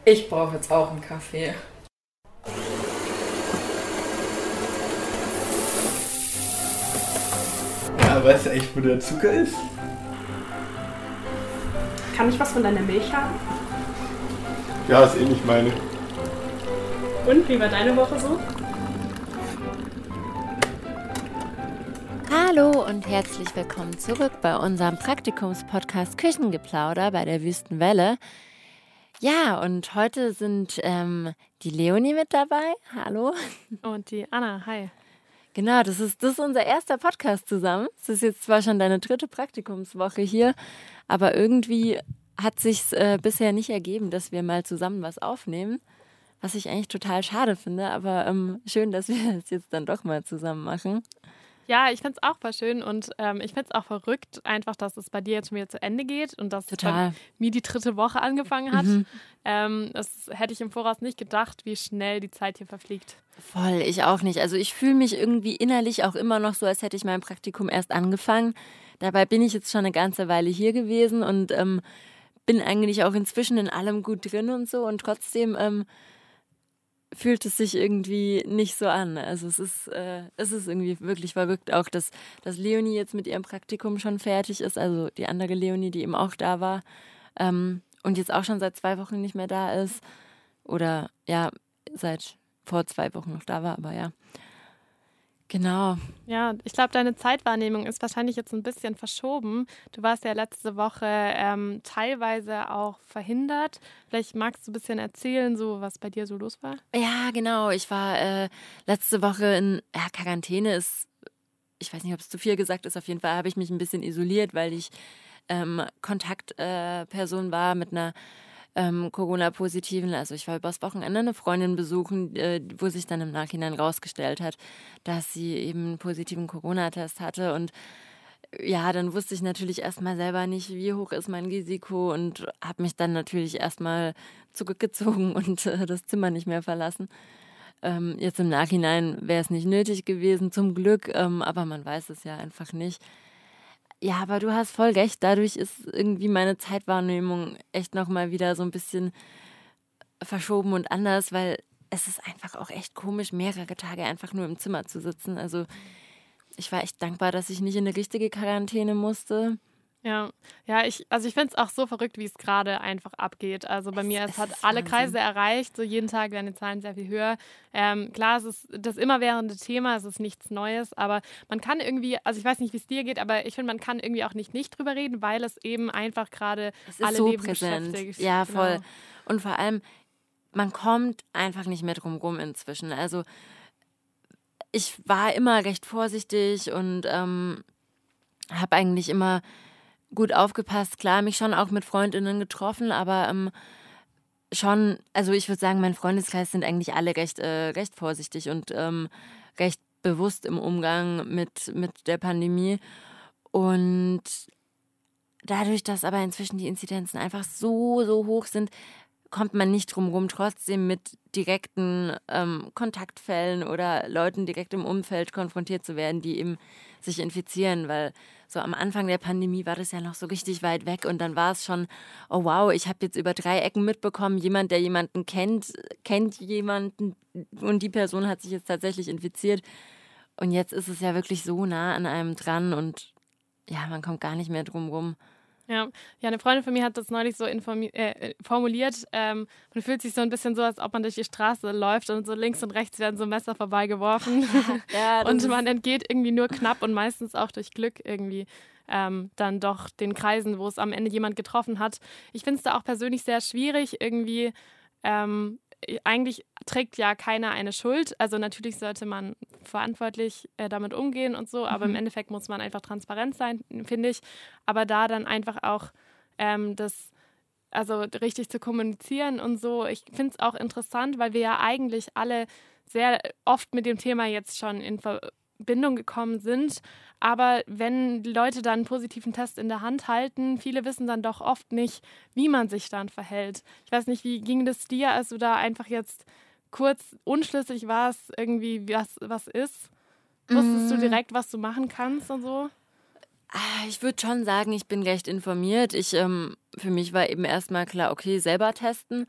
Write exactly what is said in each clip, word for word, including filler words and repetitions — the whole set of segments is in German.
Ich brauche jetzt auch einen Kaffee. Ja, weißt du echt, wo der Zucker ist? Kann ich was von deiner Milch haben? Ja, ist eh nicht meine. Und, wie war deine Woche so? Hallo und herzlich willkommen zurück bei unserem Praktikumspodcast Küchengeplauder bei der Wüstenwelle. Ja, und heute sind ähm, die Leonie mit dabei. Hallo. Und die Anna, hi. Genau, das ist, das ist unser erster Podcast zusammen. Es ist jetzt zwar schon deine dritte Praktikumswoche hier, aber irgendwie hat sich's äh, bisher nicht ergeben, dass wir mal zusammen was aufnehmen, was ich eigentlich total schade finde, aber ähm, schön, dass wir es jetzt dann doch mal zusammen machen. Ja, ich finde es auch voll schön und ähm, ich finde es auch verrückt, einfach, dass es bei dir jetzt schon wieder zu Ende geht und dass Total. es bei mir die dritte Woche angefangen hat. Mhm. Ähm, das hätte ich im Voraus nicht gedacht, wie schnell die Zeit hier verfliegt. Voll, ich auch nicht. Also ich fühle mich irgendwie innerlich auch immer noch so, als hätte ich mein Praktikum erst angefangen. Dabei bin ich jetzt schon eine ganze Weile hier gewesen und ähm, bin eigentlich auch inzwischen in allem gut drin und so und trotzdem ähm, fühlt es sich irgendwie nicht so an. Also es ist, äh, es ist irgendwie wirklich verrückt auch, dass, dass Leonie jetzt mit ihrem Praktikum schon fertig ist, also die andere Leonie, die eben auch da war ähm, und jetzt auch schon seit zwei Wochen nicht mehr da ist oder ja, seit vor zwei Wochen noch da war, aber ja. Genau. Ja, ich glaube, deine Zeitwahrnehmung ist wahrscheinlich jetzt ein bisschen verschoben. Du warst ja letzte Woche ähm, teilweise auch verhindert. Vielleicht magst du ein bisschen erzählen, so was bei dir so los war? Ja, genau. Ich war äh, letzte Woche in ja, Quarantäne. Ist, ich weiß nicht, ob es zu viel gesagt ist. Auf jeden Fall habe ich mich ein bisschen isoliert, weil ich ähm, Kontaktperson äh, war mit einer ähm, Corona-Positiven. Also ich war übers Wochenende eine Freundin besuchen, äh, wo sich dann im Nachhinein rausgestellt hat, dass sie eben einen positiven Corona-Test hatte. Und ja, dann wusste ich natürlich erstmal selber nicht, wie hoch ist mein Risiko und habe mich dann natürlich erstmal zurückgezogen und äh, das Zimmer nicht mehr verlassen. Ähm, jetzt im Nachhinein wäre es nicht nötig gewesen, zum Glück, ähm, aber man weiß es ja einfach nicht. Ja, aber du hast voll recht, dadurch ist irgendwie meine Zeitwahrnehmung echt nochmal wieder so ein bisschen verschoben und anders, weil es ist einfach auch echt komisch, mehrere Tage einfach nur im Zimmer zu sitzen. Also ich war echt dankbar, dass ich nicht in eine richtige Quarantäne musste. Ja, ja, ich, also ich finde es auch so verrückt, wie es gerade einfach abgeht. Also bei Es- mir, es es hat ist alle Wahnsinn. Kreise erreicht, so jeden Tag werden die Zahlen sehr viel höher. Ähm, klar, es ist das immerwährende Thema, es ist nichts Neues, aber man kann irgendwie, also ich weiß nicht, wie es dir geht, aber ich finde, man kann irgendwie auch nicht nicht drüber reden, weil es eben einfach gerade Es ist alle so Leben präsent. beschäftigt. Ja, voll. Genau. Und vor allem, man kommt einfach nicht mehr drum rum inzwischen. Also ich war immer recht vorsichtig und ähm, habe eigentlich immer gut aufgepasst. Klar, mich schon auch mit Freundinnen getroffen, aber ähm, schon, also ich würde sagen, mein Freundeskreis sind eigentlich alle recht, äh, recht vorsichtig und ähm, recht bewusst im Umgang mit, mit der Pandemie. Und dadurch, dass aber inzwischen die Inzidenzen einfach so, so hoch sind, kommt man nicht drum rum, trotzdem mit direkten ähm, Kontaktfällen oder Leuten direkt im Umfeld konfrontiert zu werden, die eben sich infizieren, weil so am Anfang der Pandemie war das ja noch so richtig weit weg und dann war es schon, oh wow, ich habe jetzt über drei Ecken mitbekommen, jemand, der jemanden kennt, kennt jemanden und die Person hat sich jetzt tatsächlich infiziert und jetzt ist es ja wirklich so nah an einem dran und ja, man kommt gar nicht mehr drum rum. Ja. ja, eine Freundin von mir hat das neulich so informi- äh, formuliert. Ähm, man fühlt sich so ein bisschen so, als ob man durch die Straße läuft und so links und rechts werden so Messer vorbeigeworfen. Ja, das und ist- man entgeht irgendwie nur knapp und meistens auch durch Glück irgendwie ähm, dann doch den Kreisen, wo es am Ende jemand getroffen hat. Ich finde es da auch persönlich sehr schwierig, irgendwie. Ähm, eigentlich trägt ja keiner eine Schuld. Also natürlich sollte man verantwortlich äh, damit umgehen und so, aber Mhm. im Endeffekt muss man einfach transparent sein, finde ich. Aber da dann einfach auch ähm, das, also richtig zu kommunizieren und so. Ich finde es auch interessant, weil wir ja eigentlich alle sehr oft mit dem Thema jetzt schon in Verbindung gekommen sind. Aber wenn die Leute dann einen positiven Test in der Hand halten, viele wissen dann doch oft nicht, wie man sich dann verhält. Ich weiß nicht, wie ging das dir, als du da einfach jetzt kurz unschlüssig warst, irgendwie was, was ist? Wusstest du direkt, was du machen kannst und so? Ah, Ich würde schon sagen, ich bin recht informiert. Ich, ähm, für mich war eben erstmal klar, okay, selber testen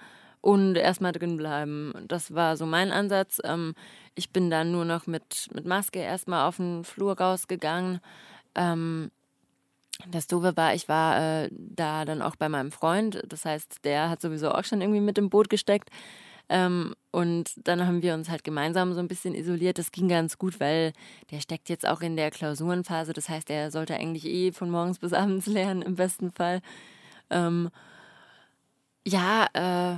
und erstmal drin bleiben. Das war so mein Ansatz. Ähm, ich bin dann nur noch mit, mit Maske erstmal auf den Flur rausgegangen. Ähm, das Doofe war, ich war äh, da dann auch bei meinem Freund. Das heißt, der hat sowieso auch schon irgendwie mit im Boot gesteckt. Ähm, und dann haben wir uns halt gemeinsam so ein bisschen isoliert. Das ging ganz gut, weil der steckt jetzt auch in der Klausurenphase. Das heißt, er sollte eigentlich eh von morgens bis abends lernen, im besten Fall. Ähm, ja, äh,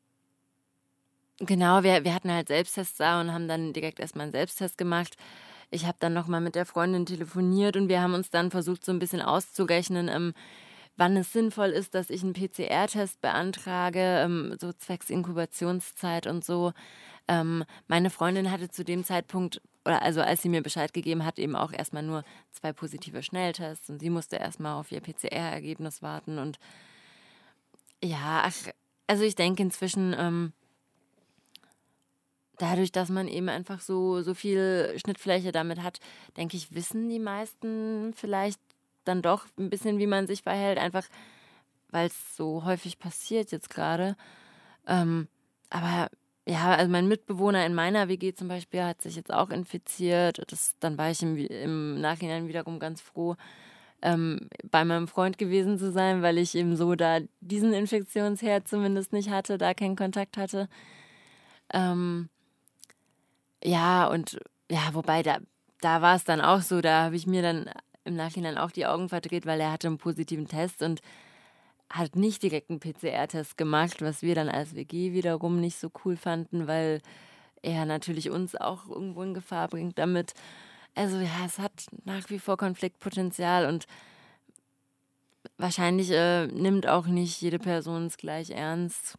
genau, wir, wir hatten halt Selbsttests da und haben dann direkt erstmal einen Selbsttest gemacht. Ich habe dann nochmal mit der Freundin telefoniert und wir haben uns dann versucht, so ein bisschen auszurechnen, ähm, wann es sinnvoll ist, dass ich einen P C R-Test beantrage, ähm, so zwecks Inkubationszeit und so. Ähm, meine Freundin hatte zu dem Zeitpunkt, oder also als sie mir Bescheid gegeben hat, eben auch erstmal nur zwei positive Schnelltests und sie musste erstmal auf ihr P C R-Ergebnis warten. Und ja, ach, also ich denke inzwischen, ähm, dadurch, dass man eben einfach so, so viel Schnittfläche damit hat, denke ich, wissen die meisten vielleicht dann doch ein bisschen, wie man sich verhält, einfach weil es so häufig passiert jetzt gerade. Ähm, aber ja, also mein Mitbewohner in meiner W G zum Beispiel hat sich jetzt auch infiziert. Das, dann war ich im, im Nachhinein wiederum ganz froh, ähm, bei meinem Freund gewesen zu sein, weil ich eben so da diesen Infektionsherd zumindest nicht hatte, da keinen Kontakt hatte. Ähm, ja, und ja, wobei da, da war es dann auch so, da habe ich mir dann im Nachhinein auch die Augen verdreht, weil er hatte einen positiven Test und hat nicht direkt einen P C R-Test gemacht, was wir dann als W G wiederum nicht so cool fanden, weil er natürlich uns auch irgendwo in Gefahr bringt damit. Also ja, es hat nach wie vor Konfliktpotenzial und wahrscheinlich äh, nimmt auch nicht jede Person es gleich ernst.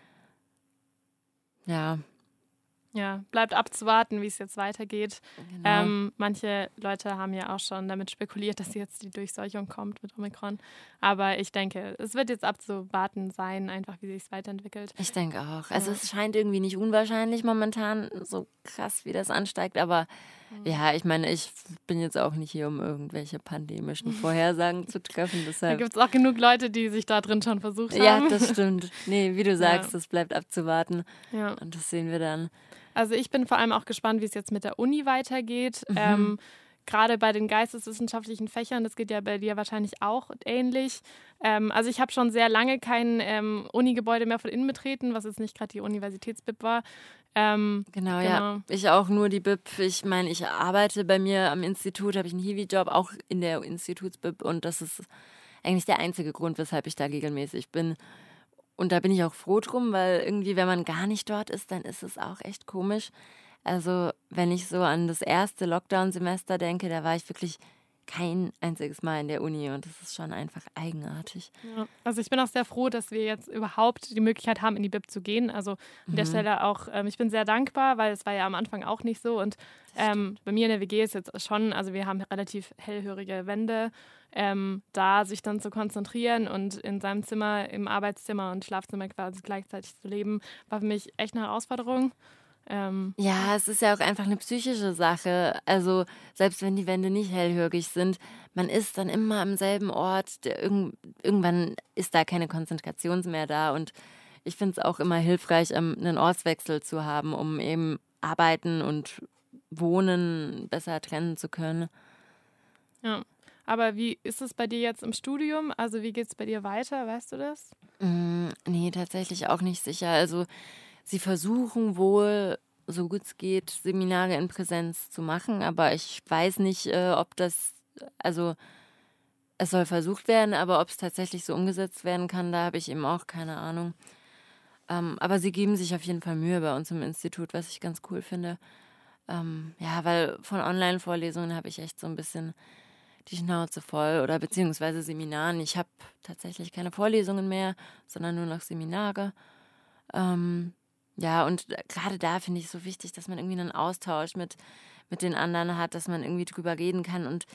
Ja. Ja, bleibt abzuwarten, wie es jetzt weitergeht. Genau. Ähm, manche Leute haben ja auch schon damit spekuliert, dass jetzt die Durchseuchung kommt mit Omikron. Aber ich denke, es wird jetzt abzuwarten sein, einfach wie sich es weiterentwickelt. Ich denke auch. Also Ja. es scheint irgendwie nicht unwahrscheinlich momentan, so krass, wie das ansteigt. Aber mhm. ja, ich meine, ich bin jetzt auch nicht hier, um irgendwelche pandemischen Vorhersagen zu treffen. Da Deshalb. gibt es auch genug Leute, die sich da drin schon versucht haben. Ja, das stimmt. Nee, wie du sagst, Ja. es bleibt abzuwarten. Ja. Und das sehen wir dann. Also ich bin vor allem auch gespannt, wie es jetzt mit der Uni weitergeht. Mhm. Ähm, Gerade bei den geisteswissenschaftlichen Fächern, das geht ja bei dir wahrscheinlich auch ähnlich. Ähm, also ich habe schon sehr lange kein ähm, Uni-Gebäude mehr von innen betreten, was jetzt nicht gerade die Universitäts-B I B war. Ähm, Genau, genau, ja. Ich auch nur die B I B. Ich meine, ich arbeite bei mir am Institut, habe ich einen Hiwi-Job, auch in der Instituts-B I B. Und das ist eigentlich der einzige Grund, weshalb ich da regelmäßig bin. Und da bin ich auch froh drum, weil irgendwie, wenn man gar nicht dort ist, dann ist es auch echt komisch. Also wenn ich so an das erste Lockdown-Semester denke, da war ich wirklich kein einziges Mal in der Uni und das ist schon einfach eigenartig. Ja. Also ich bin auch sehr froh, dass wir jetzt überhaupt die Möglichkeit haben, in die B I B zu gehen. Also an mhm. der Stelle auch, ähm, ich bin sehr dankbar, weil es war ja am Anfang auch nicht so. Und ähm, bei mir in der W G ist jetzt schon, also wir haben relativ hellhörige Wände, ähm, da sich dann zu konzentrieren und in seinem Zimmer, im Arbeitszimmer und Schlafzimmer quasi gleichzeitig zu leben, war für mich echt eine Herausforderung. Ähm, ja, es ist ja auch einfach eine psychische Sache. Also selbst wenn die Wände nicht hellhörig sind, man ist dann immer am selben Ort. Der, irgend, irgendwann ist da keine Konzentration mehr da. Und ich finde es auch immer hilfreich, ähm, einen Ortswechsel zu haben, um eben Arbeiten und Wohnen besser trennen zu können. Ja, aber wie ist es bei dir jetzt im Studium? Also wie geht es bei dir weiter? Weißt du das? Mm, nee, tatsächlich auch nicht sicher. Also sie versuchen wohl, so gut es geht, Seminare in Präsenz zu machen, aber ich weiß nicht, äh, ob das, also es soll versucht werden, aber ob es tatsächlich so umgesetzt werden kann, da habe ich eben auch keine Ahnung. Ähm, aber sie geben sich auf jeden Fall Mühe bei uns im Institut, was ich ganz cool finde. Ähm, ja, weil von Online-Vorlesungen habe ich echt so ein bisschen die Schnauze voll oder beziehungsweise Seminaren. Ich habe tatsächlich keine Vorlesungen mehr, sondern nur noch Seminare. Ähm, Ja, und gerade da finde ich es so wichtig, dass man irgendwie einen Austausch mit, mit den anderen hat, dass man irgendwie drüber reden kann und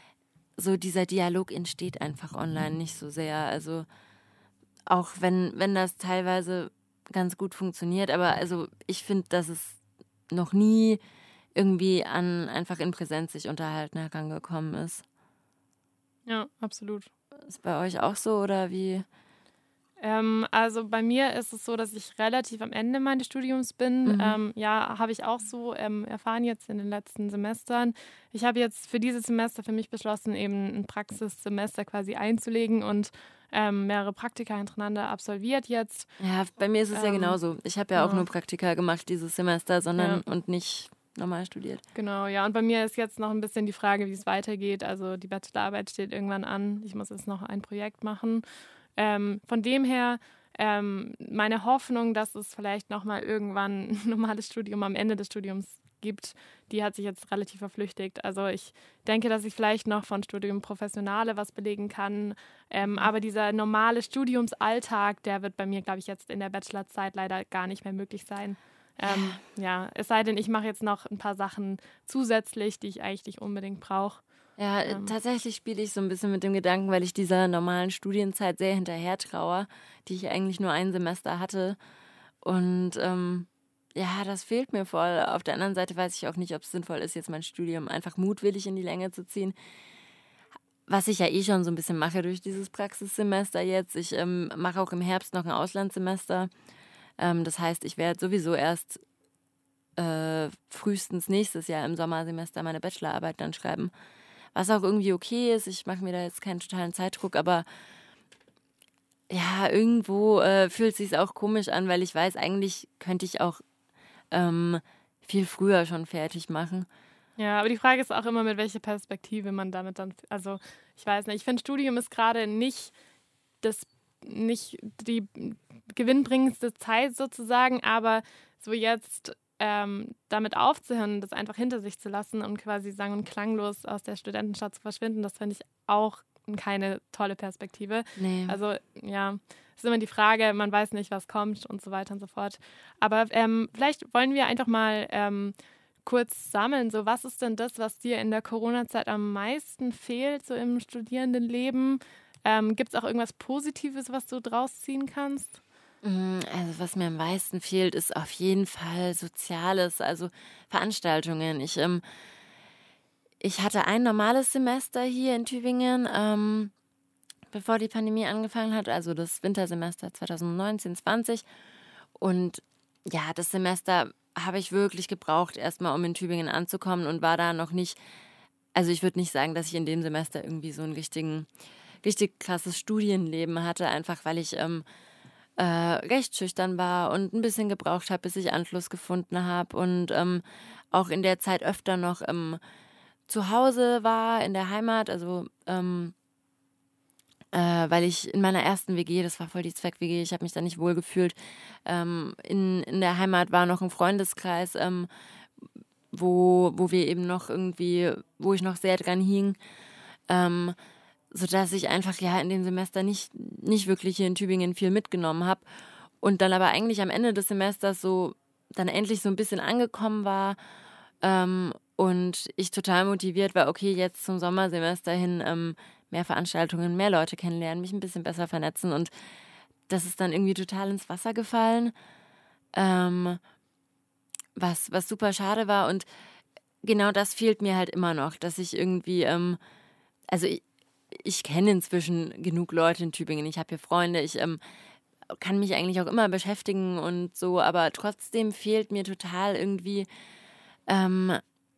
so dieser Dialog entsteht einfach online nicht so sehr. Also auch wenn, wenn das teilweise ganz gut funktioniert, aber also ich finde, dass es noch nie irgendwie an einfach in Präsenz sich unterhalten herangekommen ist. Ja, absolut. Ist bei euch auch so oder wie? Ähm, also bei mir ist es so, dass ich relativ am Ende meines Studiums bin. Mhm. Ähm, ja, habe ich auch so ähm, erfahren jetzt in den letzten Semestern. Ich habe jetzt für dieses Semester für mich beschlossen, eben ein Praxissemester quasi einzulegen und ähm, mehrere Praktika hintereinander absolviert jetzt. Ja, bei mir ist es ja Ähm, genauso. Ich habe ja auch genau. nur Praktika gemacht dieses Semester, sondern Ja. und nicht normal studiert. Genau, ja. Und bei mir ist jetzt noch ein bisschen die Frage, wie es weitergeht. Also die Bachelorarbeit steht irgendwann an. Ich muss jetzt noch ein Projekt machen. Ähm, von dem her, ähm, meine Hoffnung, dass es vielleicht nochmal irgendwann ein normales Studium am Ende des Studiums gibt, die hat sich jetzt relativ verflüchtigt. Also ich denke, dass ich vielleicht noch von Studium Professionale was belegen kann. Ähm, aber dieser normale Studiumsalltag, der wird bei mir, glaube ich, jetzt in der Bachelorzeit leider gar nicht mehr möglich sein. Ähm, ja, es sei denn, ich mache jetzt noch ein paar Sachen zusätzlich, die ich eigentlich nicht unbedingt brauche. Ja, äh, Ähm. tatsächlich spiele ich so ein bisschen mit dem Gedanken, weil ich dieser normalen Studienzeit sehr hinterher traue, die ich eigentlich nur ein Semester hatte. Und ähm, ja, das fehlt mir voll. Auf der anderen Seite weiß ich auch nicht, ob es sinnvoll ist, jetzt mein Studium einfach mutwillig in die Länge zu ziehen. Was ich ja eh schon so ein bisschen mache durch dieses Praxissemester jetzt. Ich ähm, mache auch im Herbst noch ein Auslandssemester. Ähm, das heißt, ich werde sowieso erst äh, frühestens nächstes Jahr im Sommersemester meine Bachelorarbeit dann schreiben. Was auch irgendwie okay ist. Ich mache mir da jetzt keinen totalen Zeitdruck, aber ja, irgendwo äh, fühlt es sich auch komisch an, weil ich weiß, eigentlich könnte ich auch ähm, viel früher schon fertig machen. Ja, aber die Frage ist auch immer, mit welcher Perspektive man damit dann, also ich weiß nicht, ich finde Studium ist gerade nicht das, nicht die gewinnbringendste Zeit sozusagen, aber so jetzt ähm, damit aufzuhören, das einfach hinter sich zu lassen und quasi sang- und klanglos aus der Studentenstadt zu verschwinden, das finde ich auch keine tolle Perspektive. Nee. Also ja, es ist immer die Frage, man weiß nicht, was kommt und so weiter und so fort. Aber ähm, vielleicht wollen wir einfach mal ähm, kurz sammeln. So, was ist denn das, was dir in der Corona-Zeit am meisten fehlt, so im Studierendenleben? Ähm, Gibt es auch irgendwas Positives, was du draus ziehen kannst? Also was mir am meisten fehlt, ist auf jeden Fall Soziales, also Veranstaltungen. Ich, ähm, ich hatte ein normales Semester hier in Tübingen, ähm, bevor die Pandemie angefangen hat, also das Wintersemester zwanzig neunzehn zwanzig. Und ja, das Semester habe ich wirklich gebraucht, erstmal um in Tübingen anzukommen und war da noch nicht, also ich würde nicht sagen, dass ich in dem Semester irgendwie so ein richtigen, richtig krasses Studienleben hatte, einfach weil ich ähm, äh, recht schüchtern war und ein bisschen gebraucht habe, bis ich Anschluss gefunden habe und ähm, auch in der Zeit öfter noch ähm, zu Hause war, in der Heimat, also ähm, äh, weil ich in meiner ersten W G, das war voll die Zweck-W G, ich habe mich da nicht wohl gefühlt, ähm, in, in der Heimat war noch ein Freundeskreis, ähm, wo, wo wir eben noch irgendwie, wo ich noch sehr dran hing, ähm, sodass ich einfach ja in dem Semester nicht, nicht wirklich hier in Tübingen viel mitgenommen habe und dann aber eigentlich am Ende des Semesters so dann endlich so ein bisschen angekommen war ähm, und ich total motiviert war, okay, jetzt zum Sommersemester hin ähm, mehr Veranstaltungen, mehr Leute kennenlernen, mich ein bisschen besser vernetzen und das ist dann irgendwie total ins Wasser gefallen, ähm, was, was super schade war und genau das fehlt mir halt immer noch, dass ich irgendwie, ähm, also ich, ich kenne inzwischen genug Leute in Tübingen, ich habe hier Freunde, ich ähm, kann mich eigentlich auch immer beschäftigen und so, aber trotzdem fehlt mir total irgendwie, ähm,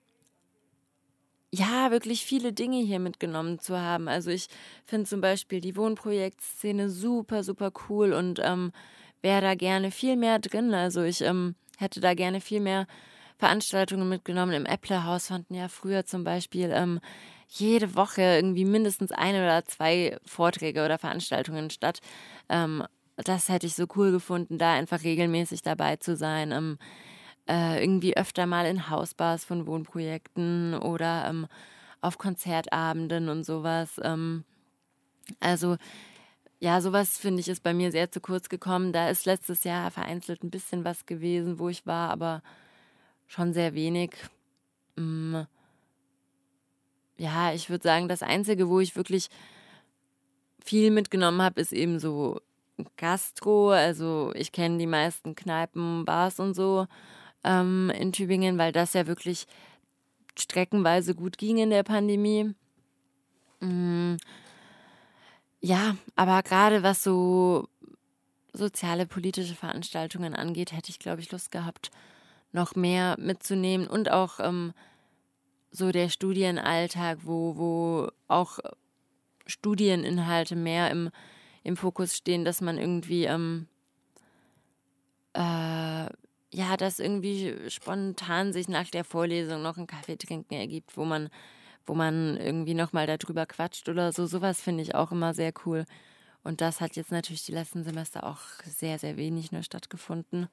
ja, wirklich viele Dinge hier mitgenommen zu haben. Also ich finde zum Beispiel die Wohnprojektszene super, super cool und ähm, wäre da gerne viel mehr drin. Also ich ähm, hätte da gerne viel mehr Veranstaltungen mitgenommen. Im Äpplerhaus fanden ja früher zum Beispiel ähm, jede Woche irgendwie mindestens ein oder zwei Vorträge oder Veranstaltungen statt. Ähm, das hätte ich so cool gefunden, da einfach regelmäßig dabei zu sein. Ähm, äh, irgendwie öfter mal in Hausbars von Wohnprojekten oder ähm, auf Konzertabenden und sowas. Ähm, also ja, sowas finde ich ist bei mir sehr zu kurz gekommen. Da ist letztes Jahr vereinzelt ein bisschen was gewesen, wo ich war, aber schon sehr wenig. Mm, ja, ich würde sagen, das Einzige, wo ich wirklich viel mitgenommen habe, ist eben so Gastro. Also ich kenne die meisten Kneipen, Bars und so ähm, in Tübingen, weil das ja wirklich streckenweise gut ging in der Pandemie. Mm, ja, aber gerade was so soziale, politische Veranstaltungen angeht, hätte ich, glaube ich, Lust gehabt, noch mehr mitzunehmen und auch ähm, so der Studienalltag, wo, wo auch Studieninhalte mehr im, im Fokus stehen, dass man irgendwie ähm, äh, ja, dass irgendwie spontan sich nach der Vorlesung noch einen Kaffee trinken ergibt, wo man, wo man irgendwie nochmal darüber quatscht oder so. Sowas finde ich auch immer sehr cool. Und das hat jetzt natürlich die letzten Semester auch sehr, sehr wenig nur stattgefunden.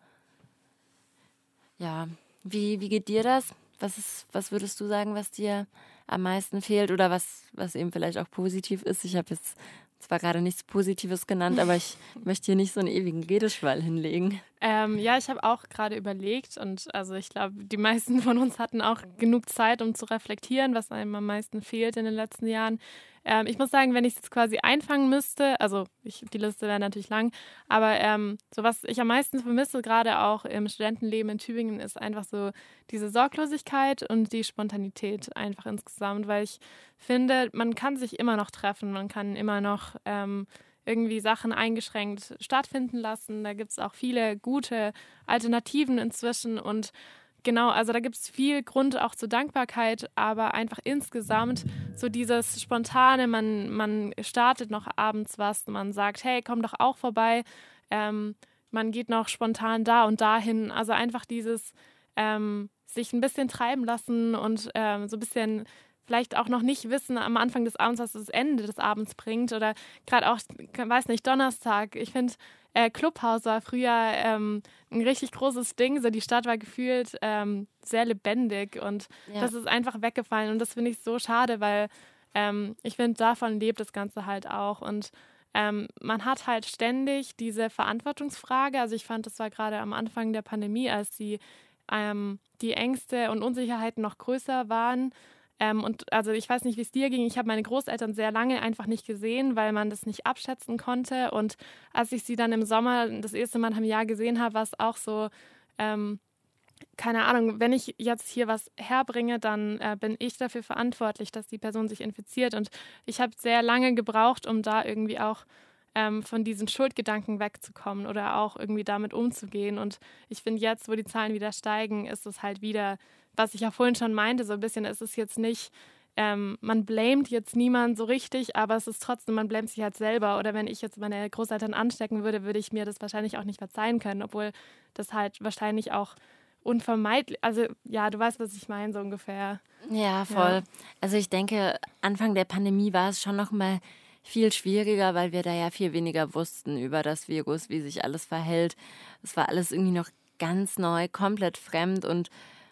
Ja, wie, wie geht dir das? Was ist, was würdest du sagen, was dir am meisten fehlt oder was, was eben vielleicht auch positiv ist? Ich habe jetzt zwar gerade nichts Positives genannt, aber ich möchte hier nicht so einen ewigen Redeschwall hinlegen. Ähm, ja, ich habe auch gerade überlegt und also ich glaube, die meisten von uns hatten auch genug Zeit, um zu reflektieren, was einem am meisten fehlt in den letzten Jahren. Ähm, ich muss sagen, wenn ich es jetzt quasi einfangen müsste, also ich, die Liste wäre natürlich lang, aber ähm, so was ich am meisten vermisse, gerade auch im Studentenleben in Tübingen, ist einfach so diese Sorglosigkeit und die Spontanität einfach insgesamt, weil ich finde, man kann sich immer noch treffen, man kann immer noch ähm, irgendwie Sachen eingeschränkt stattfinden lassen. Da gibt es auch viele gute Alternativen inzwischen und genau, also da gibt es viel Grund auch zur Dankbarkeit, aber einfach insgesamt so dieses Spontane, man, man startet noch abends was, man sagt, hey, komm doch auch vorbei, ähm, man geht noch spontan da und dahin, also einfach dieses ähm, sich ein bisschen treiben lassen und ähm, so ein bisschen vielleicht auch noch nicht wissen am Anfang des Abends, was das Ende des Abends bringt oder gerade auch, weiß nicht, Donnerstag, ich finde, Äh, Clubhouse war früher ähm, ein richtig großes Ding. So die Stadt war gefühlt ähm, sehr lebendig und Ja. das ist einfach weggefallen. Und das finde ich so schade, weil ähm, ich finde, davon lebt das Ganze halt auch. Und ähm, man hat halt ständig diese Verantwortungsfrage. Also ich fand, das war gerade am Anfang der Pandemie, als die, ähm, die Ängste und Unsicherheiten noch größer waren. Ähm, und also ich weiß nicht, wie es dir ging. Ich habe meine Großeltern sehr lange einfach nicht gesehen, weil man das nicht abschätzen konnte. Und als ich sie dann im Sommer das erste Mal im Jahr gesehen habe, war es auch so, ähm, keine Ahnung, wenn ich jetzt hier was herbringe, dann äh, bin ich dafür verantwortlich, dass die Person sich infiziert. Und ich habe sehr lange gebraucht, um da irgendwie auch ähm, von diesen Schuldgedanken wegzukommen oder auch irgendwie damit umzugehen. Und ich finde jetzt, wo die Zahlen wieder steigen, ist es halt wieder, was ich ja vorhin schon meinte, so ein bisschen ist es jetzt nicht, ähm, man blamet jetzt niemanden so richtig, aber es ist trotzdem, man blamet sich halt selber. Oder wenn ich jetzt meine Großeltern anstecken würde, würde ich mir das wahrscheinlich auch nicht verzeihen können, obwohl das halt wahrscheinlich auch unvermeidlich, also ja, du weißt, was ich meine, so ungefähr. Ja, voll. Ja. Also ich denke, Anfang der Pandemie war es schon noch mal viel schwieriger, weil wir da ja viel weniger wussten über das Virus, wie sich alles verhält. Es war alles irgendwie noch ganz neu, komplett fremd und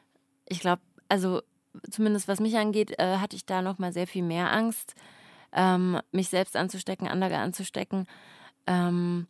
ich glaube, also zumindest was mich angeht, äh, hatte ich da noch mal sehr viel mehr Angst, ähm, mich selbst anzustecken, andere anzustecken. Ähm,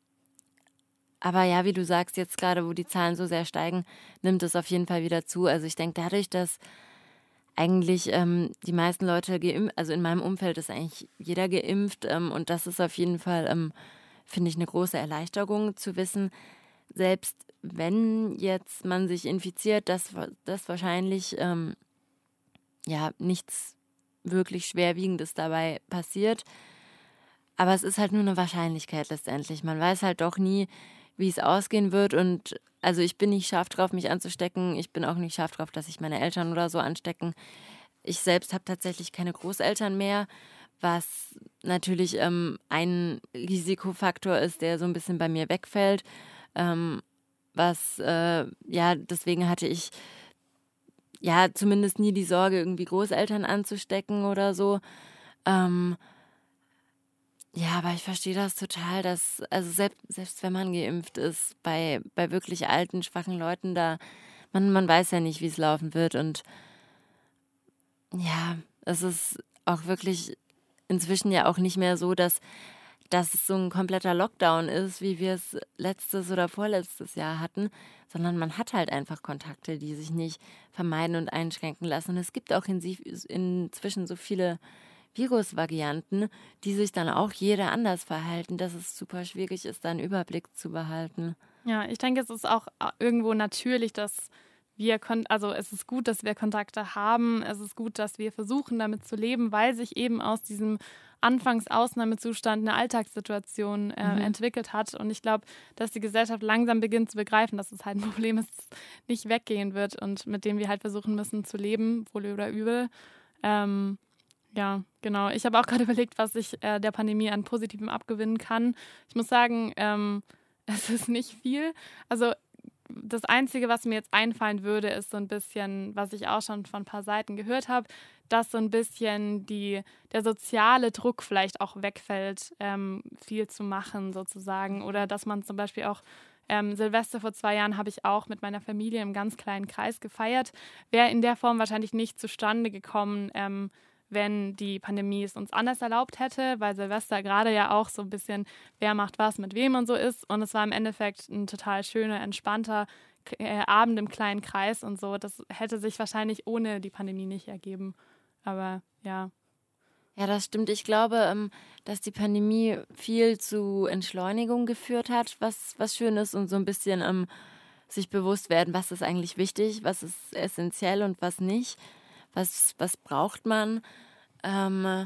aber ja, wie du sagst, jetzt gerade, wo die Zahlen so sehr steigen, nimmt es auf jeden Fall wieder zu. Also ich denke, dadurch, dass eigentlich ähm, die meisten Leute geimpft, also in meinem Umfeld ist eigentlich jeder geimpft ähm, und das ist auf jeden Fall, ähm, finde ich, eine große Erleichterung zu wissen, selbst wenn jetzt man sich infiziert, dass das wahrscheinlich ähm, ja nichts wirklich Schwerwiegendes dabei passiert. Aber es ist halt nur eine Wahrscheinlichkeit letztendlich. Man weiß halt doch nie, wie es ausgehen wird. Und also ich bin nicht scharf drauf, mich anzustecken. Ich bin auch nicht scharf drauf, dass sich meine Eltern oder so anstecken. Ich selbst habe tatsächlich keine Großeltern mehr, was natürlich ähm, ein Risikofaktor ist, der so ein bisschen bei mir wegfällt. Ähm, was, äh, ja, deswegen hatte ich ja zumindest nie die Sorge, irgendwie Großeltern anzustecken oder so. Ähm, ja, aber ich verstehe das total, dass, also selbst, selbst wenn man geimpft ist, bei, bei wirklich alten, schwachen Leuten da, man, man weiß ja nicht, wie es laufen wird und ja, es ist auch wirklich inzwischen ja auch nicht mehr so, dass dass es so ein kompletter Lockdown ist, wie wir es letztes oder vorletztes Jahr hatten, sondern man hat halt einfach Kontakte, die sich nicht vermeiden und einschränken lassen. Und es gibt auch in sie, inzwischen so viele Virusvarianten, die sich dann auch jeder anders verhalten, dass es super schwierig ist, da einen Überblick zu behalten. Ja, ich denke, es ist auch irgendwo natürlich, dass wir kon- also es ist gut, dass wir Kontakte haben, es ist gut, dass wir versuchen, damit zu leben, weil sich eben aus diesem Anfangs-Ausnahmezustand eine Alltagssituation äh, Mhm. entwickelt hat. Und ich glaube, dass die Gesellschaft langsam beginnt zu begreifen, dass es halt ein Problem ist, das nicht weggehen wird und mit dem wir halt versuchen müssen zu leben, wohl oder übel. Ähm, ja, genau. Ich habe auch gerade überlegt, was ich äh, der Pandemie an Positivem abgewinnen kann. Ich muss sagen, ähm, es ist nicht viel. Also das Einzige, was mir jetzt einfallen würde, ist so ein bisschen, was ich auch schon von ein paar Seiten gehört habe, dass so ein bisschen die, der soziale Druck vielleicht auch wegfällt, ähm, viel zu machen sozusagen. Oder dass man zum Beispiel auch ähm, Silvester vor zwei Jahren habe ich auch mit meiner Familie im ganz kleinen Kreis gefeiert. Wäre in der Form wahrscheinlich nicht zustande gekommen, ähm, wenn die Pandemie es uns anders erlaubt hätte, weil Silvester gerade ja auch so ein bisschen, wer macht was mit wem und so ist. Und es war im Endeffekt ein total schöner, entspannter äh, Abend im kleinen Kreis und so. Das hätte sich wahrscheinlich ohne die Pandemie nicht ergeben. Aber ja. Ja, das stimmt. Ich glaube, ähm, dass die Pandemie viel zu Entschleunigung geführt hat, was, was schön ist und so ein bisschen ähm, sich bewusst werden, was ist eigentlich wichtig, was ist essentiell und was nicht, was, was braucht man. Ähm,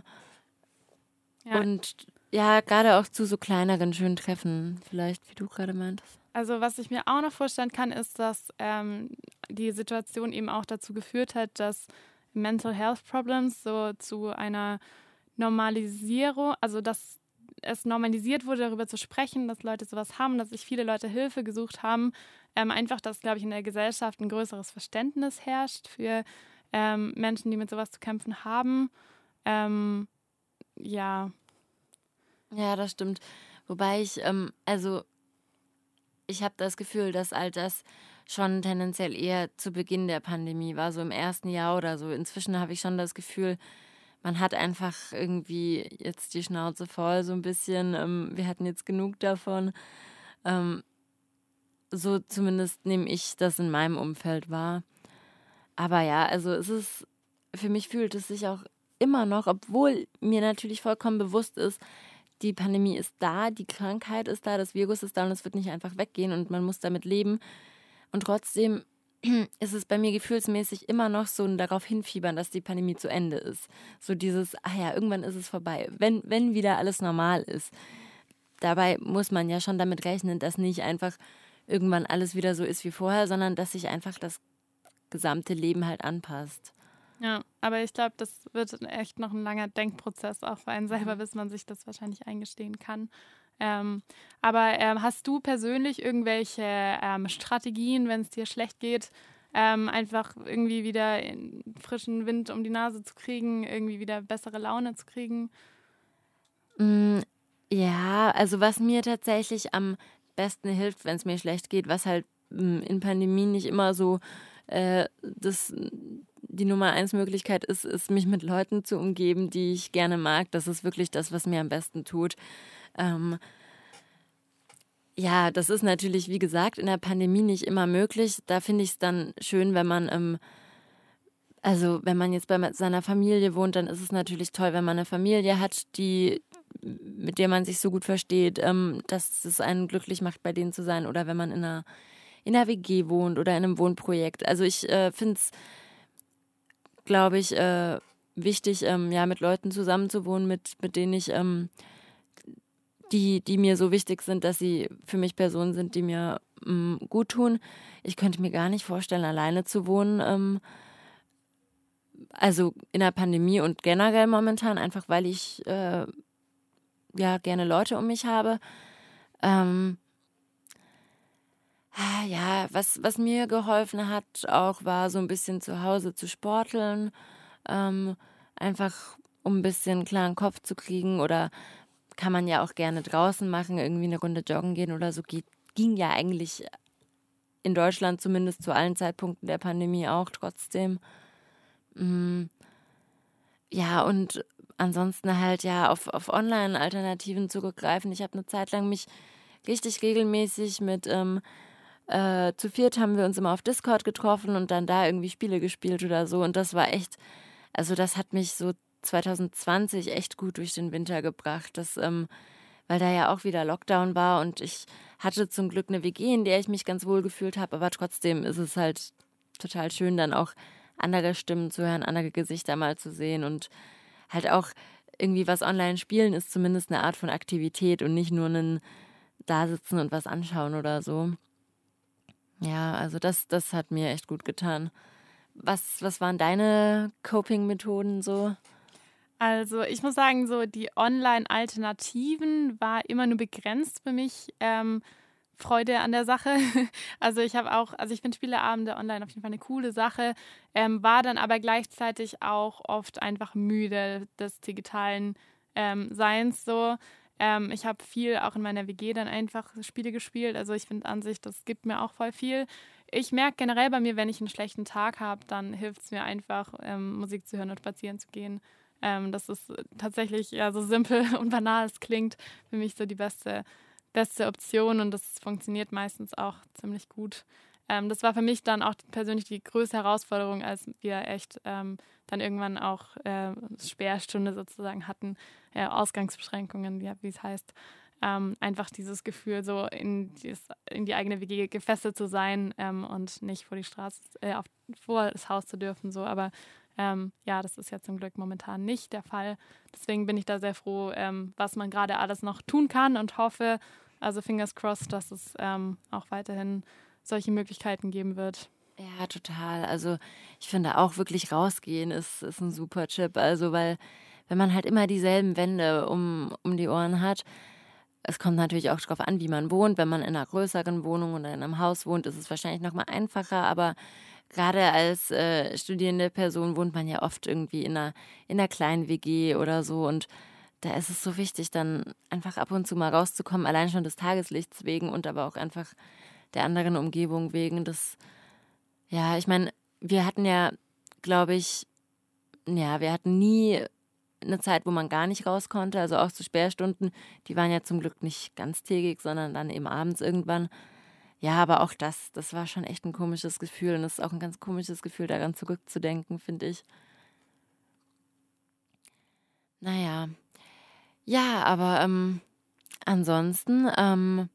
ja. Und ja, gerade auch zu so kleineren, schönen Treffen, vielleicht, wie du gerade meintest. Also was ich mir auch noch vorstellen kann, ist, dass ähm, die Situation eben auch dazu geführt hat, dass Mental Health Problems so zu einer Normalisierung, also dass es normalisiert wurde, darüber zu sprechen, dass Leute sowas haben, dass sich viele Leute Hilfe gesucht haben. Ähm, einfach, dass, glaube ich, in der Gesellschaft ein größeres Verständnis herrscht für ähm, Menschen, die mit sowas zu kämpfen haben. Ähm, ja. Ja, das stimmt. Wobei ich, ähm, also ich habe das Gefühl, dass all das schon tendenziell eher zu Beginn der Pandemie war, so im ersten Jahr oder so. Inzwischen habe ich schon das Gefühl, man hat einfach irgendwie jetzt die Schnauze voll so ein bisschen. Ähm, wir hatten jetzt genug davon. Ähm, so zumindest nehme ich das in meinem Umfeld wahr. Aber ja, also es ist, für mich fühlt es sich auch immer noch, obwohl mir natürlich vollkommen bewusst ist, die Pandemie ist da, die Krankheit ist da, das Virus ist da und es wird nicht einfach weggehen und man muss damit leben. Und trotzdem ist es bei mir gefühlsmäßig immer noch so ein darauf hinfiebern, dass die Pandemie zu Ende ist. So dieses, ah ja, irgendwann ist es vorbei, wenn, wenn wieder alles normal ist. Dabei muss man ja schon damit rechnen, dass nicht einfach irgendwann alles wieder so ist wie vorher, sondern dass sich einfach das gesamte Leben halt anpasst. Ja, aber ich glaube, das wird echt noch ein langer Denkprozess, auch für einen selber, bis man sich das wahrscheinlich eingestehen kann. Ähm, aber ähm, hast du persönlich irgendwelche ähm, Strategien, wenn es dir schlecht geht, ähm, einfach irgendwie wieder in frischen Wind um die Nase zu kriegen, irgendwie wieder bessere Laune zu kriegen? Mm, ja, also was mir tatsächlich am besten hilft, wenn es mir schlecht geht, was halt mm, in Pandemien nicht immer so äh, das, die Nummer eins Möglichkeit ist, ist, mich mit Leuten zu umgeben, die ich gerne mag. Das ist wirklich das, was mir am besten tut. Ähm, ja, das ist natürlich, wie gesagt, in der Pandemie nicht immer möglich. Da finde ich es dann schön, wenn man, ähm, also wenn man jetzt bei seiner Familie wohnt, dann ist es natürlich toll, wenn man eine Familie hat, die, mit der man sich so gut versteht, ähm, dass es einen glücklich macht, bei denen zu sein. Oder wenn man in einer, in einer W G wohnt oder in einem Wohnprojekt. Also ich äh, finde es, glaube ich, äh, wichtig, ähm, ja, mit Leuten zusammenzuwohnen, mit, mit denen ich, ähm, die, die mir so wichtig sind, dass sie für mich Personen sind, die mir ähm, gut tun. Ich könnte mir gar nicht vorstellen, alleine zu wohnen. Ähm, also in der Pandemie und generell momentan, einfach weil ich äh, ja gerne Leute um mich habe. Ähm, ja, was, was mir geholfen hat auch, war so ein bisschen zu Hause zu sporteln. Ähm, einfach um ein bisschen einen klaren Kopf zu kriegen, oder kann man ja auch gerne draußen machen, irgendwie eine Runde joggen gehen oder so. Geht, ging ja eigentlich in Deutschland zumindest zu allen Zeitpunkten der Pandemie auch trotzdem. Mm, ja, und ansonsten halt ja auf, auf Online-Alternativen zurückgreifen. Ich habe eine Zeit lang mich richtig regelmäßig mit, ähm, äh, zu viert haben wir uns immer auf Discord getroffen und dann da irgendwie Spiele gespielt oder so. Und das war echt, also das hat mich so zwanzig zwanzig echt gut durch den Winter gebracht, das, ähm, weil da ja auch wieder Lockdown war und ich hatte zum Glück eine W G, in der ich mich ganz wohl gefühlt habe, aber trotzdem ist es halt total schön, dann auch andere Stimmen zu hören, andere Gesichter mal zu sehen und halt auch irgendwie was online spielen ist zumindest eine Art von Aktivität und nicht nur ein Dasitzen und was anschauen oder so. Ja, also das, das hat mir echt gut getan. Was, was waren deine Coping-Methoden so? Also ich muss sagen, so die Online-Alternativen war immer nur begrenzt für mich. Ähm, Freude an der Sache. Also ich habe auch, also ich finde Spieleabende online auf jeden Fall eine coole Sache, ähm, war dann aber gleichzeitig auch oft einfach müde des digitalen ähm, Seins so. Ähm, ich habe viel auch in meiner W G dann einfach Spiele gespielt. Also ich finde an sich, das gibt mir auch voll viel. Ich merke generell bei mir, wenn ich einen schlechten Tag habe, dann hilft es mir einfach, ähm, Musik zu hören und spazieren zu gehen. Ähm, das ist tatsächlich ja so simpel und banal es klingt, für mich so die beste beste Option und das funktioniert meistens auch ziemlich gut. Ähm, das war für mich dann auch persönlich die größte Herausforderung, als wir echt ähm, dann irgendwann auch äh, Sperrstunde sozusagen hatten, äh, Ausgangsbeschränkungen, ja, wie es heißt. Ähm, einfach dieses Gefühl, so in, dieses, in die eigene W G gefesselt zu sein ähm, und nicht vor die Straße, äh, auf, vor das Haus zu dürfen. So. Aber ähm, ja, das ist ja zum Glück momentan nicht der Fall. Deswegen bin ich da sehr froh, ähm, was man gerade alles noch tun kann und hoffe, also fingers crossed, dass es ähm, auch weiterhin solche Möglichkeiten geben wird. Ja, total. Also ich finde auch wirklich rausgehen ist, ist ein super Tipp. Also weil wenn man halt immer dieselben Wände um, um die Ohren hat, es kommt natürlich auch darauf an, wie man wohnt. Wenn man in einer größeren Wohnung oder in einem Haus wohnt, ist es wahrscheinlich nochmal einfacher. Aber gerade als äh, studierende Person wohnt man ja oft irgendwie in einer, in einer kleinen W G oder so und da ist es so wichtig, dann einfach ab und zu mal rauszukommen, allein schon des Tageslichts wegen und aber auch einfach der anderen Umgebung wegen. Das, ja, ich meine, wir hatten ja, glaube ich, ja, wir hatten nie eine Zeit, wo man gar nicht raus konnte, also auch zu Sperrstunden, die waren ja zum Glück nicht ganztägig, sondern dann eben abends irgendwann. Ja, aber auch das, das war schon echt ein komisches Gefühl und es ist auch ein ganz komisches Gefühl, daran zurückzudenken, finde ich. Naja, ja, aber ähm, ansonsten, ähm,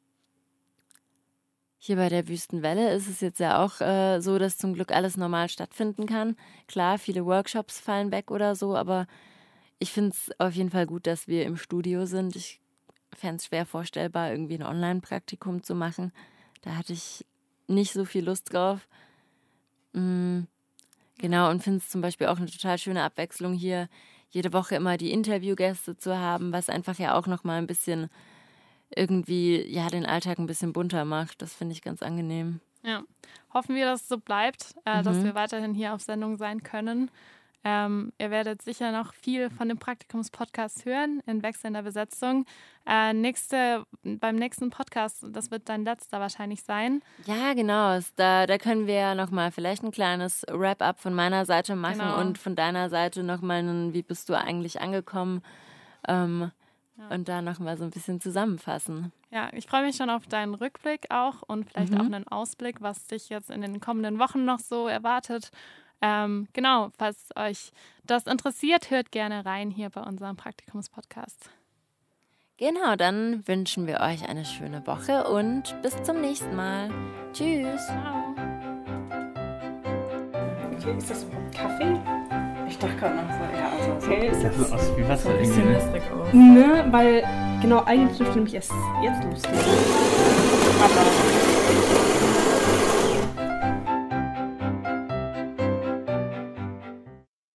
hier bei der Wüstenwelle ist es jetzt ja auch äh, so, dass zum Glück alles normal stattfinden kann. Klar, viele Workshops fallen weg oder so, aber ich finde es auf jeden Fall gut, dass wir im Studio sind. Ich fände es schwer vorstellbar, irgendwie ein Online-Praktikum zu machen. Da hatte ich nicht so viel Lust drauf. Mhm. Genau, und finde es zum Beispiel auch eine total schöne Abwechslung hier, jede Woche immer die Interviewgäste zu haben, was einfach ja auch nochmal ein bisschen irgendwie, ja, den Alltag ein bisschen bunter macht. Das finde ich ganz angenehm. Ja, hoffen wir, dass es so bleibt, äh, Mhm. dass wir weiterhin hier auf Sendung sein können. Ähm, ihr werdet sicher noch viel von dem Praktikums-Podcast hören, in wechselnder Besetzung. Äh, nächste, beim nächsten Podcast, das wird dein letzter wahrscheinlich sein. Ja, genau. Es- Da, da können wir ja nochmal vielleicht ein kleines Wrap-up von meiner Seite machen Genau. und von deiner Seite nochmal ein, wie bist du eigentlich angekommen? Ähm, Ja. Und da nochmal so ein bisschen zusammenfassen. Ja, ich freue mich schon auf deinen Rückblick auch und vielleicht Mhm. auch einen Ausblick, was dich jetzt in den kommenden Wochen noch so erwartet. Ähm, genau, falls euch das interessiert, hört gerne rein hier bei unserem Praktikums-Podcast. Genau, dann wünschen wir euch eine schöne Woche und bis zum nächsten Mal. Tschüss. Ciao. Okay, ist das überhaupt Kaffee? Ich dachte gerade noch so, ja, also so. Okay, ist Das das sieht aus wie Wasser so ein bisschen irgendwie. wässrig aus. Ne, weil genau eigentlich dürfte nämlich erst jetzt losgehen. Aber